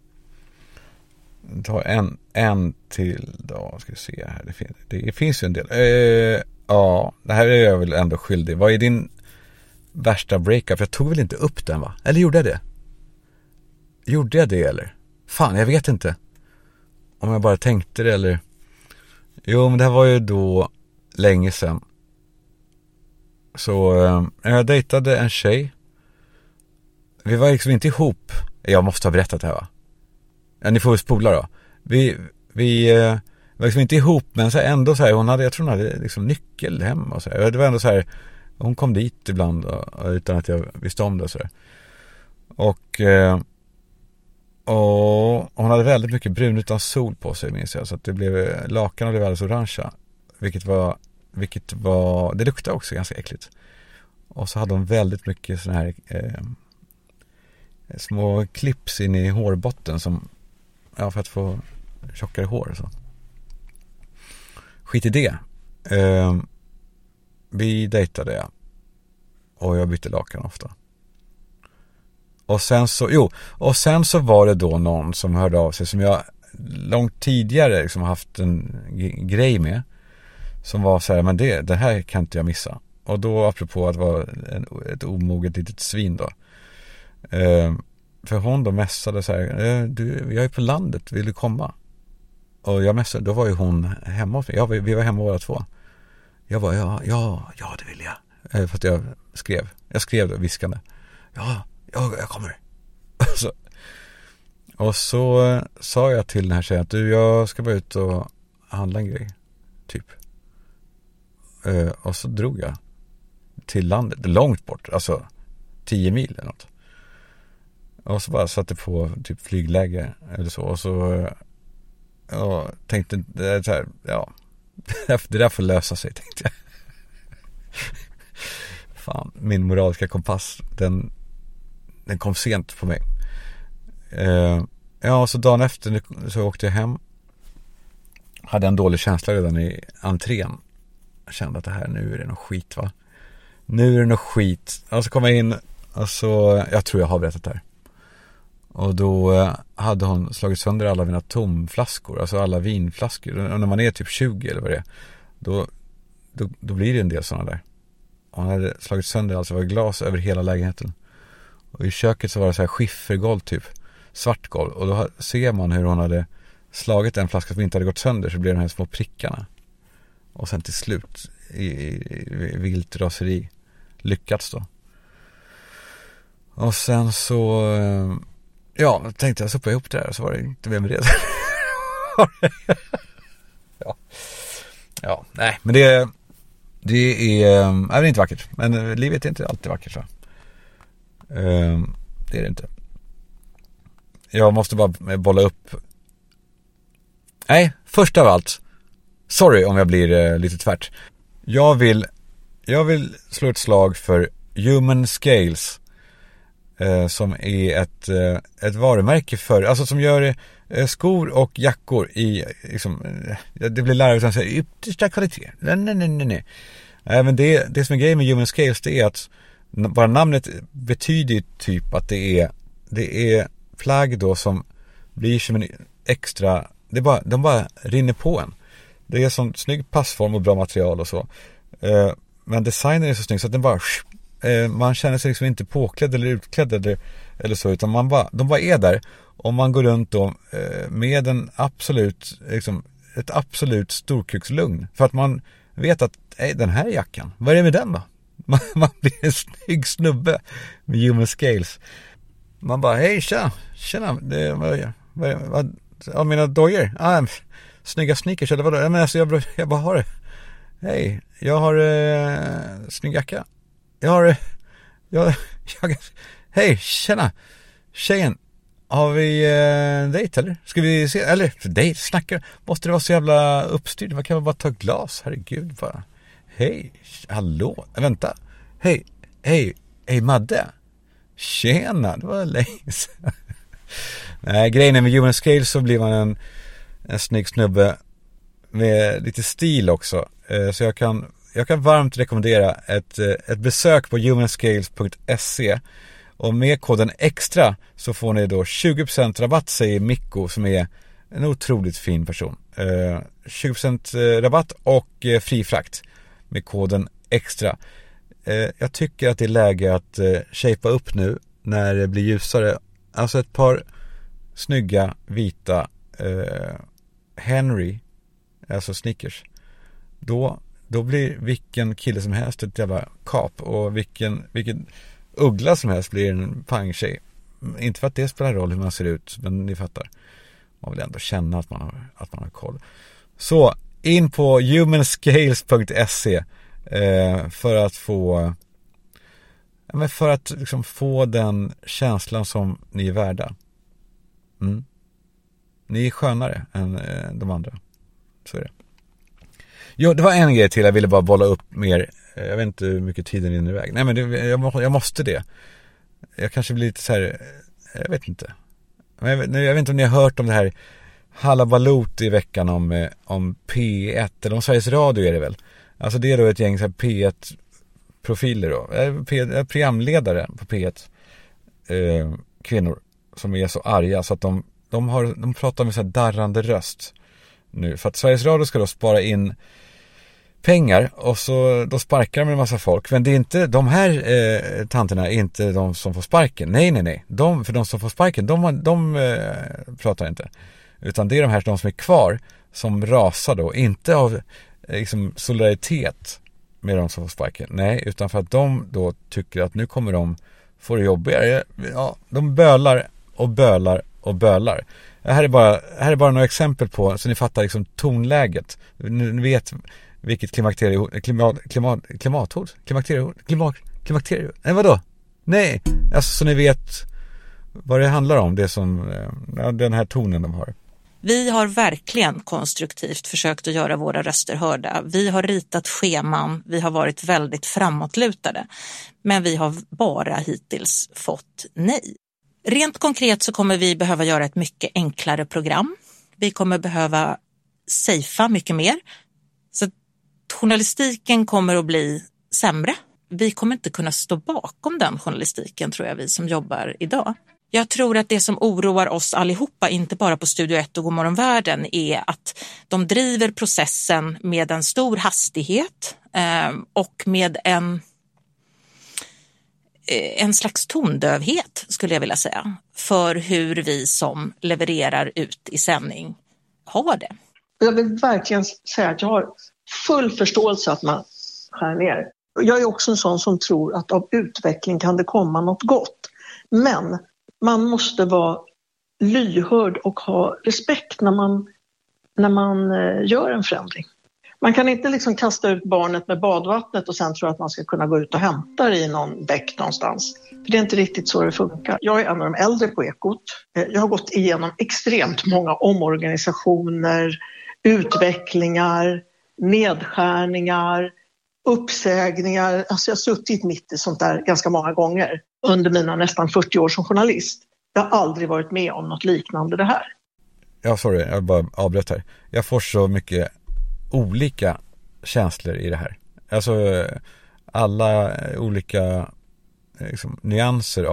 A: Ta en till då, ska vi se här. Det finns ju en del. Ja, det här är jag väl ändå skyldig. Vad är din värsta breakup? Jag tog väl inte upp den, va? Eller gjorde jag det? Gjorde jag det eller? Fan, jag vet inte. Om jag bara tänkte det eller... Jo, men det här var ju då länge sedan. Så jag dejtade en tjej. Vi var liksom inte ihop. Jag måste ha berättat det här, va? Ja, ni får väl spola då. Vi var liksom inte ihop, men så ändå så här, jag tror hon hade liksom nyckel hem och så här. Det var ändå så här, hon kom dit ibland utan att jag visste om det och så där. Och hon hade väldigt mycket brun utan sol på sig, minns jag, så att det blev lakan och det blev alldeles orangea, vilket var det luktade också ganska äckligt. Och så hade hon väldigt mycket såna här små clips in i hårbotten som för att få tjockare hår och så. Skit i det. Vi dejtade och jag bytte lakan ofta. Och sen så var det då någon som hörde av sig som jag långt tidigare liksom haft en grej med, som var så här, men det här kan inte jag missa. Och då, apropå att vara ett omoget litet svin då, för hon då mässade så här, jag är på landet, vill du komma? Och jag mässade, då var ju hon hemma hos mig. Vi var hemma båda två. Jag var ja, det vill jag. För att jag skrev då viskande. Ja, jag kommer. Och så sa jag till den här tjejen att jag ska bara ut och handla en grej. Typ. Och så drog jag till landet, långt bort, alltså 10 mil eller något. Och så bara satte på typ flygläge eller så. Och så tänkte så här, det där får lösa sig, tänkte jag. Fan, min moraliska kompass, den kom sent på mig. Så dagen efter så åkte jag hem. Hade en dålig känsla redan i entrén. Jag kände att nu är det något skit, va? Nu är det något skit. Och så kom jag in och så, jag tror jag har berättat det här. Och då hade hon slagit sönder alla mina tomflaskor, alltså alla vinflaskor. Och när man är typ 20 eller vad det är, då blir det en del sådana där. Och hon hade slagit sönder, alltså var glas över hela lägenheten. Och i köket så var det så här skiffergolv typ, svart golv. Och då ser man hur hon hade slagit en flaska som inte hade gått sönder, så blev de här små prickarna. Och sen till slut i vilt raseri lyckats då. Och sen så tänkte jag sopa ihop det där, och så var det inte mer med det. Nej, men det är inte vackert. Men livet är inte alltid vackert, så. Det är det inte. Jag måste bara bolla upp. Nej, först av allt, sorry om jag blir lite tvärt. Jag vill slå ett slag för Human Scales, som är ett varumärke för, alltså som gör skor och jackor i liksom, det blir lärare att säga yttersta kvalitet. Nej. Men det som är grejen med Human Scales, det är att bara namnet betyder typ att det är plagg då som blir som en extra, de bara rinner på en. Det är sån snygg passform och bra material och så. Men designen är så snygg så att den bara, man känner sig liksom inte påklädd eller utklädd eller så, utan de bara är där. Och man går runt då med en absolut, liksom, ett absolut storkukslugn. För att man vet att den här jackan, vad är det med den då? Man blir en snygg snubbe med Human Scales. Man bara, hej, tjena, vad mina dojor? Snygga sneakers, eller vadå? Men alltså, jag bara har det. Hej, jag har snygg jacka. Hej, tjena, tjejen. Har vi dejt eller? Ska vi se, eller dejt, snackar. Måste det vara så jävla uppstyrt? Man kan väl bara ta ett glas, herregud bara. Hej, hallå, vänta. Hej, Madde. Tjena, det var länge sedan. Nej, grejen är med Human Scale så blir man en snygg snubbe med lite stil också. Så jag kan varmt rekommendera ett besök på humanscales.se. Och med koden extra så får ni då 20% rabatt, säger Mikko som är en otroligt fin person. 20% rabatt och fri frakt med koden extra. Jag tycker att det är läge att shapea upp nu när det blir ljusare. Alltså ett par snygga vita Henry, alltså sneakers. Då blir vilken kille som helst ett jävla kap, och vilken uggla som helst blir en pangtjej. Inte för att det spelar roll hur man ser ut, men ni fattar. Man vill ändå känna att man har koll. Så in på humanscales.se för att få liksom få den känslan som ni är värda. Ni är skönare än de andra. Så är det. Jo, det var en grej till jag ville bara bolla upp mer. Jag vet inte hur mycket tiden rinner iväg. Nej, men jag måste det. Jag kanske blir lite så här, jag vet inte. Men jag vet inte om ni har hört om det här halabalut i veckan om P1 eller om Sveriges Radio är det väl. Alltså det är då ett gäng så här P1-profiler då. Programledare på P1. Kvinnor som är så arga så att de pratar med så här darrande röst nu. För att Sveriges Radio ska då spara in pengar, och så då sparkar de en massa folk. Men det är inte de här tanterna, är inte de som får sparken. Nej. För de som får sparken, de pratar inte. Utan det är de som är kvar som rasar då. Inte av liksom solidaritet med de som får sparken. Nej, utan för att de då tycker att nu kommer de få det jobbigare. Ja, de bölar. Här är bara några exempel på, så ni fattar liksom tonläget. Ni vet vilket klimathot. Nej, vadå? Nej, alltså så ni vet vad det handlar om, det som den här tonen de har.
B: Vi har verkligen konstruktivt försökt att göra våra röster hörda. Vi har ritat scheman, vi har varit väldigt framåtlutade. Men vi har bara hittills fått nej. Rent konkret så kommer vi behöva göra ett mycket enklare program. Vi kommer behöva safea mycket mer. Så journalistiken kommer att bli sämre. Vi kommer inte kunna stå bakom den journalistiken, tror jag, vi som jobbar idag. Jag tror att det som oroar oss allihopa, inte bara på Studio 1 och Godmorgon Världen, är att de driver processen med en stor hastighet och med en slags tondövhet, skulle jag vilja säga, för hur vi som levererar ut i sändning har det.
C: Jag vill verkligen säga att jag har full förståelse att man skär ner. Jag är också en sån som tror att av utveckling kan det komma något gott. Men man måste vara lyhörd och ha respekt när man gör en förändring. Man kan inte liksom kasta ut barnet med badvattnet och sen tro att man ska kunna gå ut och hämta det i någon bäck någonstans. För det är inte riktigt så det funkar. Jag är en av de äldre på Ekot. Jag har gått igenom extremt många omorganisationer, utvecklingar, nedskärningar, uppsägningar. Alltså jag har suttit mitt i sånt där ganska många gånger under mina nästan 40 år som journalist. Jag har aldrig varit med om något liknande det här.
A: Ja, sorry, jag bara avbröt här. Jag får så mycket olika känslor i det här. Alltså alla olika liksom, nyanser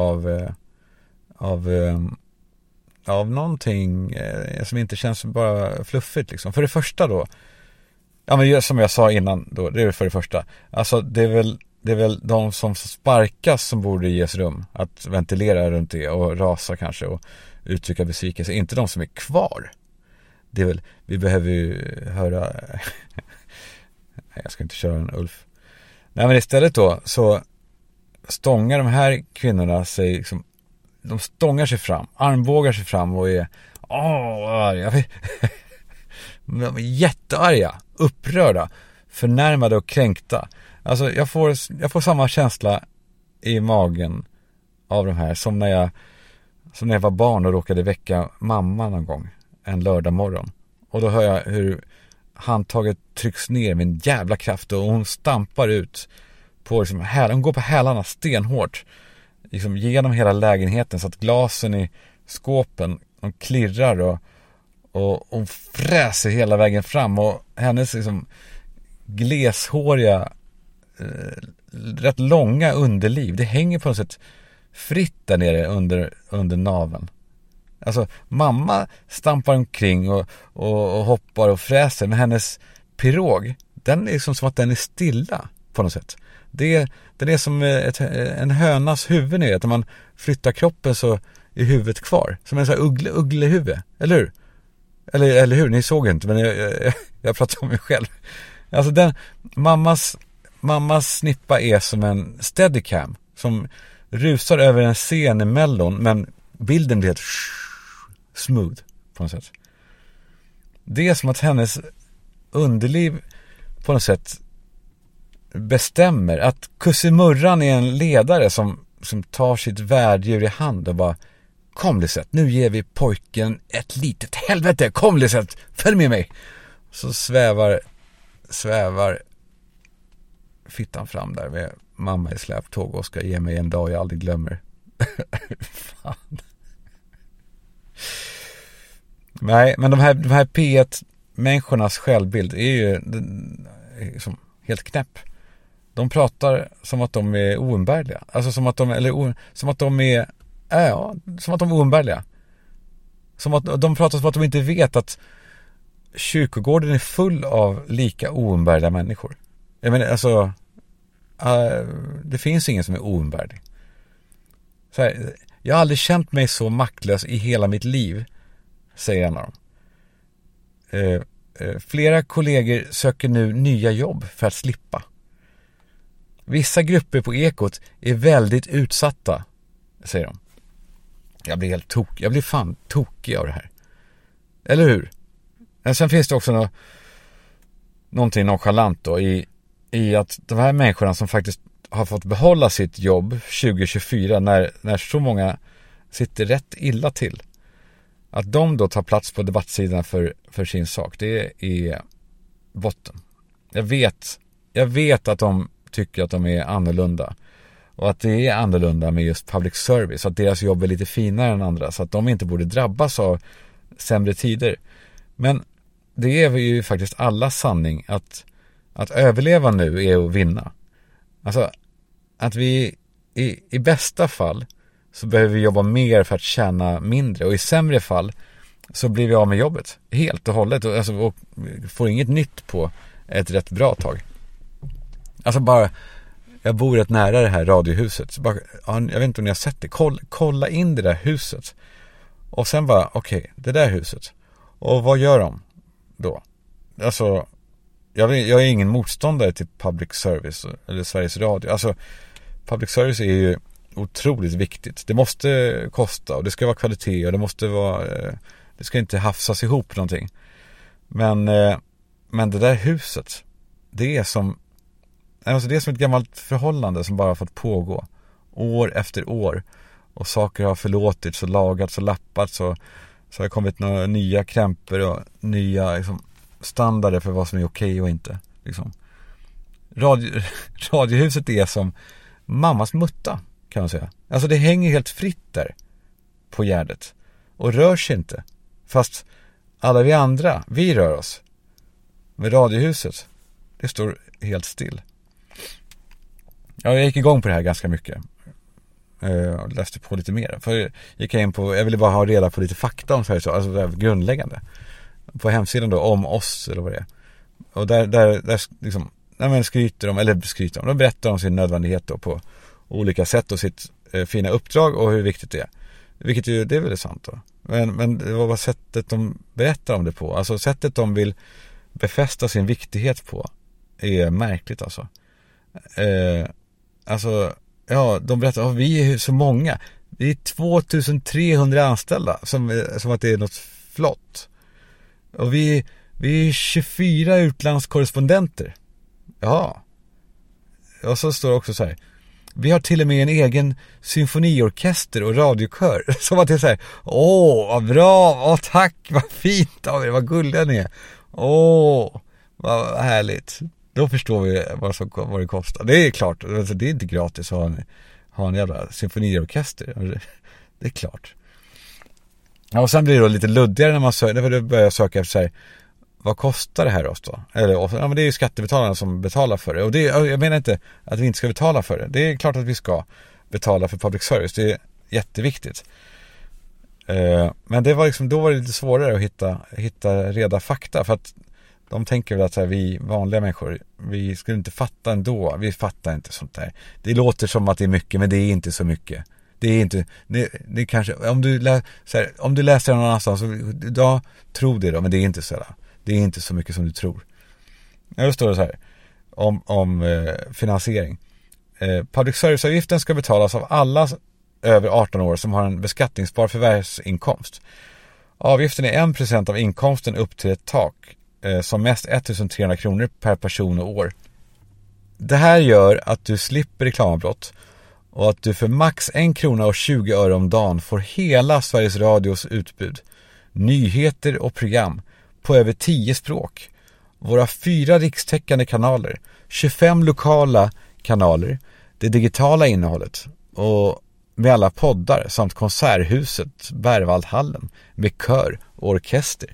A: av någonting som inte känns bara fluffigt liksom. För det första då, ja men som jag sa innan då, det är för det första. Alltså det är väl de som sparkas som borde ges rum att ventilera runt det och rasa kanske och uttrycka besvikelse, inte de som är kvar. Det är väl, vi behöver ju höra nej, jag ska inte köra en Ulf. Nej, men istället då så stångar de här kvinnorna sig liksom de stångar sig fram, armbågar sig fram och är arga. De är jättearga, upprörda, förnärmade och kränkta. Alltså jag får samma känsla i magen av de här som när jag var barn och råkade väcka mamma någon gång en lördag morgon. Och då hör jag hur handtaget trycks ner med en jävla kraft och hon stampar ut på liksom, hon går på hälarna stenhårt liksom, genom hela lägenheten så att glasen i skåpen de klirrar och hon fräser hela vägen fram och hennes liksom, gleshåriga rätt långa underliv, det hänger på något sätt fritt där nere under naveln. Alltså mamma stampar omkring och hoppar och fräser, men hennes pirog, den är liksom som att den är stilla på något sätt. Den är som en hönas huvud ner, att när man flyttar kroppen så är huvudet kvar, som en sån här ugglehuvud, eller hur? Eller hur? Ni såg inte, men jag pratar om mig själv. Alltså den mammas snippa är som en steadicam som rusar över en scen i Mellon, men bilden blir helt smooth på något sätt. Det är som att hennes underliv på något sätt bestämmer att Kussimurran är en ledare som tar sitt värddjur i hand och bara, kom Lisette, nu ger vi pojken ett litet helvete, kom Lisette, följ med mig. Så svävar fittan fram där med mamma i släptåg och ska ge mig en dag jag aldrig glömmer. Fan. Nej, men de här P1-människornas självbild är ju liksom helt knäpp. De pratar som att de är oumbärliga. Alltså som att de är oumbärliga. Som att de pratar som att de inte vet att kyrkogården är full av lika oumbärliga människor. Jag menar, alltså det finns ingen som är oumbärlig. Så här, jag har aldrig känt mig så maktlös i hela mitt liv, säger en av dem. Flera kollegor söker nu nya jobb för att slippa. Vissa grupper på Ekot är väldigt utsatta, säger de. Jag blir fan tokig av det här. Eller hur? Men sen finns det också någonting nonchalant då i att de här människorna som faktiskt har fått behålla sitt jobb 2024 när så många sitter rätt illa till, att de då tar plats på debattsidan för sin sak, det är botten. Jag vet att de tycker att de är annorlunda och att det är annorlunda med just public service, att deras jobb är lite finare än andra, så att de inte borde drabbas av sämre tider. Men det är ju faktiskt alla sanning att överleva nu är att vinna. Alltså att vi i bästa fall så behöver vi jobba mer för att tjäna mindre, och i sämre fall så blir vi av med jobbet helt och hållet och får inget nytt på ett rätt bra tag. Alltså bara, jag bor rätt nära det här radiohuset, så bara, jag vet inte om ni har sett det, kolla in det där huset och sen bara, okej, det där huset, och vad gör de då? Alltså jag är ingen motståndare till public service eller Sveriges Radio. Alltså public service är ju otroligt viktigt. Det måste kosta och det ska vara kvalitet och det ska inte hafsas ihop någonting. Men det där huset, det är som ett gammalt förhållande som bara har fått pågå år efter år, och saker har förlåtits och lagats och lappats, och så har det kommit några nya krämpor och nya liksom standarder för vad som är okej och inte liksom. Radiohuset är som mammas mutta, kan man säga. Alltså det hänger helt fritt där på gärdet och rör sig inte, fast alla vi andra, vi rör oss. Med radiohuset, det står helt still. Ja, jag gick igång på det här ganska mycket och läste på lite mer, för jag ville bara ha reda på lite fakta om Sverige, alltså det grundläggande på hemsidan då, om oss eller vad det är. Och där liksom, skryter de berättar om sin nödvändighet då på olika sätt och sitt fina uppdrag och hur viktigt det är. Vilket ju, det är väl sant då. Men det var bara sättet de berättar om det på. Alltså sättet de vill befästa sin viktighet på är märkligt alltså. Alltså, ja, de berättar att vi är så många. Vi är 2300 anställda, som att det är något flott. Och vi är 24 utlandskorrespondenter. Ja. Och så står det också så här: vi har till och med en egen symfoniorkester och radiokör. Som att det är så här: vad bra, tack, vad fint av er, vad gulliga ni är. Vad härligt. Då förstår vi vad det kostar. Det är klart, alltså, det är inte gratis att ha en jävla symfoniorkester. Det är klart. Ja, och sen blir det då lite luddigare när man börjar söka efter så här: vad kostar det här oss då? Eller, men det är ju skattebetalarna som betalar för det. Och jag menar inte att vi inte ska betala för det. Det är klart att vi ska betala för public service. Det är jätteviktigt. Men det var liksom, då var det lite svårare att hitta reda fakta. För att de tänker väl att så här, vi vanliga människor, vi skulle inte fatta ändå. Vi fattar inte sånt där. Det låter som att det är mycket, men det är inte så mycket. Det är inte, det kanske, om du läser någon annanstans, så då tro det då, men det är inte så där. Det är inte så mycket som du tror. Nu står det så här om finansiering. Public serviceavgiften ska betalas av alla över 18 år som har en beskattningsbar förvärvsinkomst. Avgiften är 1% av inkomsten upp till ett tak, som mest 1300 kronor per person och år. Det här gör att du slipper reklamavbrott och att du för max 1 krona och 20 öre om dagen får hela Sveriges Radios utbud, nyheter och program på över 10 språk. Våra 4 rikstäckande kanaler, 25 lokala kanaler, det digitala innehållet och med alla poddar samt konserthuset Berwaldhallen med kör och orkester.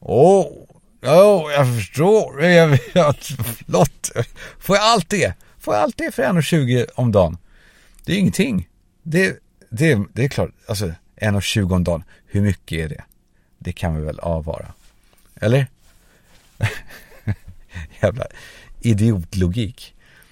A: Jag förstår. Flott. Får jag allt det för 1,20 om dagen? Det är ingenting. Det är klart. Alltså 1,20 om dagen. Hur mycket är det? Det kan vi väl avvara. Eller? Jävla idiotlogik.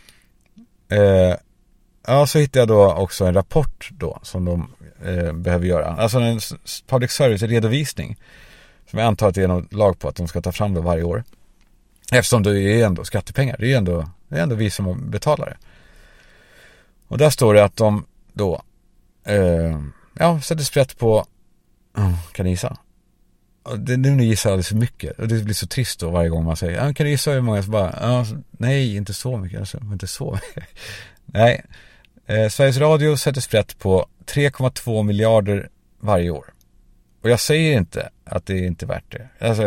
A: Så hittade jag då också en rapport då som de behöver göra. Alltså en public service-redovisning som jag antar att det är något lag på att de ska ta fram det varje år. Eftersom det är ändå skattepengar. Det är ändå vi som betalar det. Och där står det att de då sätter sprätt på kan ni gissa? Nu gissar alldeles för mycket. Och det blir så trist då varje gång man säger kan du gissa hur många? Så bara, nej, inte så mycket. Alltså, inte så mycket. Nej. Sveriges Radio sätter sprätt på 3,2 miljarder varje år. Och jag säger inte att det är inte värt det. Alltså,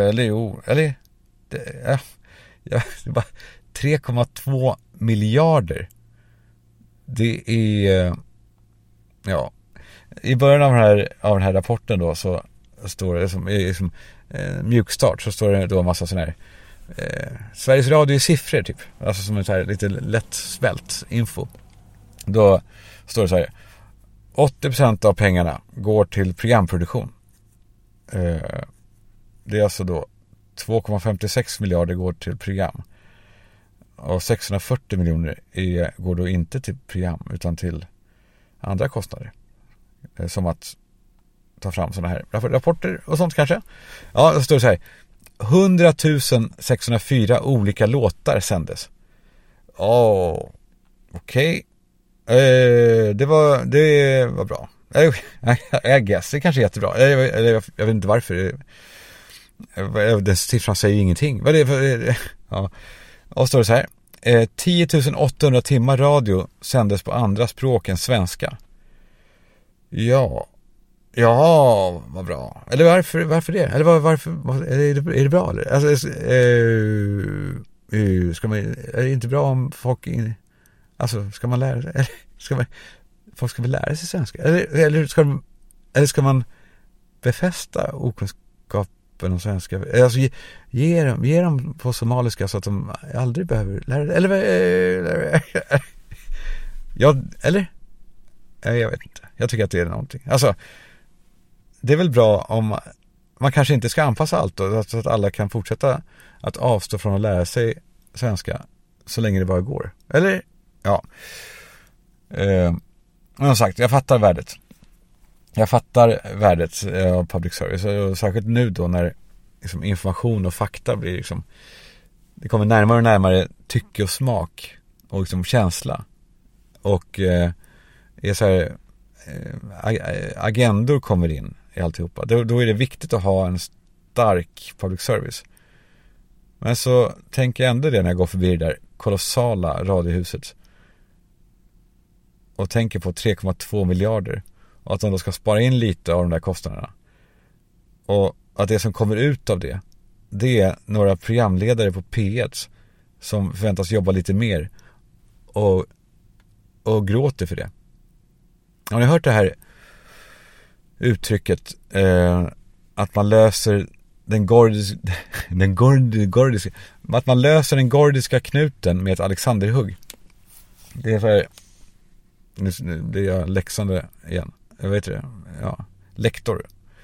A: det bara 3,2 miljarder. Det är i början av den här rapporten då så står det som mjukstart, så står det då en massa sån här Sveriges Radio i siffror typ. Alltså som en så här lite lätt svält info. Då står det så här: 80% av pengarna går till programproduktion. Det är alltså då 2,56 miljarder går till program. Och 640 miljoner går då inte till program utan till andra kostnader. Som att ta fram sådana här rapporter och sånt kanske. Ja, det står så här: 100 604 olika låtar sändes. Okej. Det var bra. Jag guess, det kanske är jättebra. Jag vet inte varför. Den siffran säger ingenting. Vad är det för? Ja. Och står det så här: 10 800 timmar radio sändes på andra språk än svenska. Ja, vad bra. Eller varför det? Eller varför är det bra eller? Alltså, är det inte bra om folk ska man lära sig, eller folk ska väl lära sig svenska, eller ska man befästa okunskapen om svenska, alltså ge dem på somaliska så att de aldrig behöver lära det, eller jag vet inte, jag tycker att det är någonting, alltså det är väl bra om man kanske inte ska anpassa allt då, så att alla kan fortsätta att avstå från att lära sig svenska så länge det bara går, eller ja. Men som sagt, jag fattar värdet av public service, och särskilt nu då när liksom information och fakta blir liksom, det kommer närmare och närmare tycke och smak och liksom känsla, och är så här, agendor kommer in i alltihopa. Då är det viktigt att ha en stark public service. Men så tänker jag ändå det när jag går förbi det där kolossala radiohuset och tänker på 3,2 miljarder och att de då ska spara in lite av de där kostnaderna. Och att det som kommer ut av det är några programledare på P1 som förväntas jobba lite mer och gråter för det. Har ni hört det här uttrycket att man löser att man löser den gordiska knuten med ett Alexanderhugg? Det är för nu blir jag läxande igen. Jag vet det. Ja, lektor.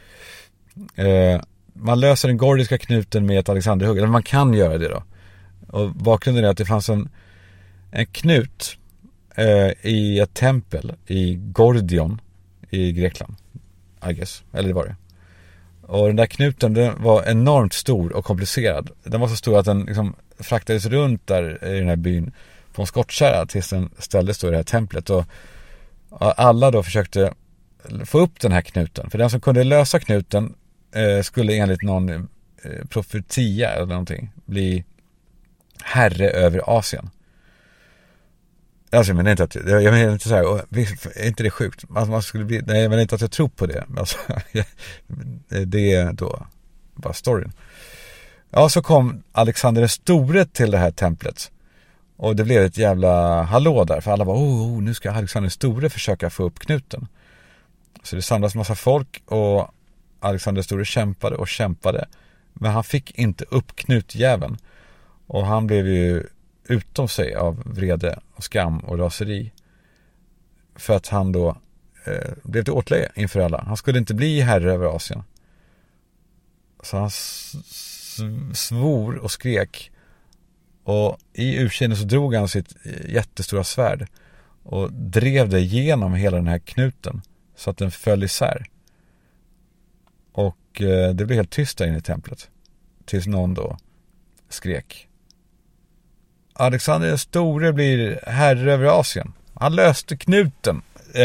A: Man löser den gordiska knuten med ett Alexanderhugg. Eller man kan göra det då. Och bakgrunden är att det fanns en knut i ett tempel i Gordion i Grekland, I guess. Eller det var det. Och den där knuten, den var enormt stor och komplicerad. Den var så stor att den liksom fraktades runt där i den här byn på en skottkärra tills den ställdes då i det här templet. Och alla då försökte få upp den här knuten. För den som kunde lösa knuten skulle enligt någon profetia eller någonting bli herre över Asien. Alltså, men inte att jag menar inte så här, är inte det sjukt? Alltså, man skulle bli, nej, jag menar inte att jag tror på det. Alltså, det är då bara storyn. Ja, så kom Alexander den store till det här templet. Och det blev ett jävla hallå där. För alla var, nu ska Alexander den store försöka få upp knuten. Så det samlades massa folk och Alexander den store kämpade och kämpade. Men han fick inte upp knutjäveln. Och han blev ju utom sig av vrede och skam och raseri. För att han då blev till åtlöje inför alla. Han skulle inte bli herre över Asien. Så han svor och skrek. Och i urkinen så drog han sitt jättestora svärd och drev det genom hela den här knuten så att den föll isär. Och det blev helt tyst där inne i templet tills någon då skrek: Alexander den store blir herre över Asien. Han löste knuten.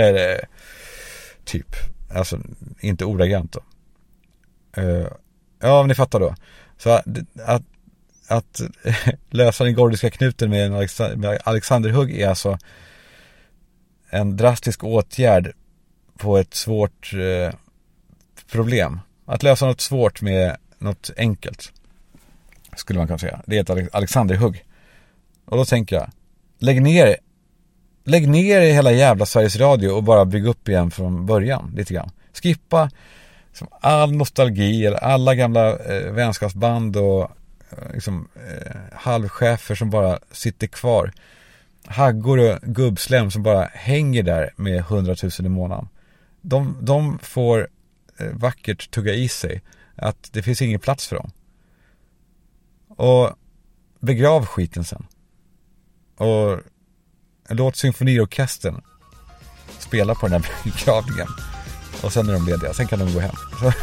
A: Typ. Alltså inte ordagrant då. Ja, ni fattar då. Så att lösa den gordiska knuten med Alexanderhugg är alltså en drastisk åtgärd på ett svårt problem. Att lösa något svårt med något enkelt skulle man kunna säga. Det är ett Alexanderhugg. Och då tänker jag, lägg ner i hela jävla Sveriges Radio och bara bygga upp igen från början lite grann. Skippa liksom all nostalgi eller alla gamla vänskapsband och liksom, halvchefer som bara sitter kvar. Haggor och gubbslem som bara hänger där med 100 000 i månaden. De får vackert tugga i sig att det finns ingen plats för dem. Och begrav skiten sen. Och låt symfoniorkestern spela på den här begravningen. Och sen är de lediga. Sen kan de gå hem.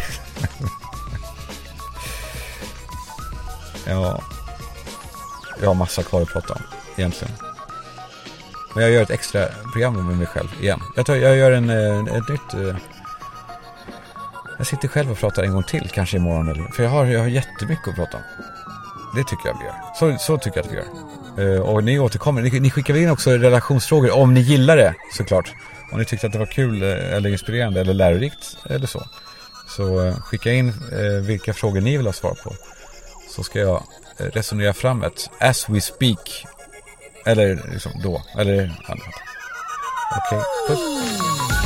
A: Ja, jag har massa kvar att prata om egentligen. Men jag gör ett extra program med mig själv igen. Jag gör ett nytt. Jag sitter själv och pratar en gång till kanske imorgon eller, för jag har jättemycket att prata om. Det tycker jag vi gör. Så tycker jag att vi gör. Och ni återkommer. Ni skickar in också relationsfrågor om ni gillar det, såklart. Om ni tyckte att det var kul eller inspirerande eller lärorikt eller så. Så skicka in vilka frågor ni vill ha svar på. Så ska jag resonera fram ett as we speak. Eller liksom då. Eller annat. Okej, puss.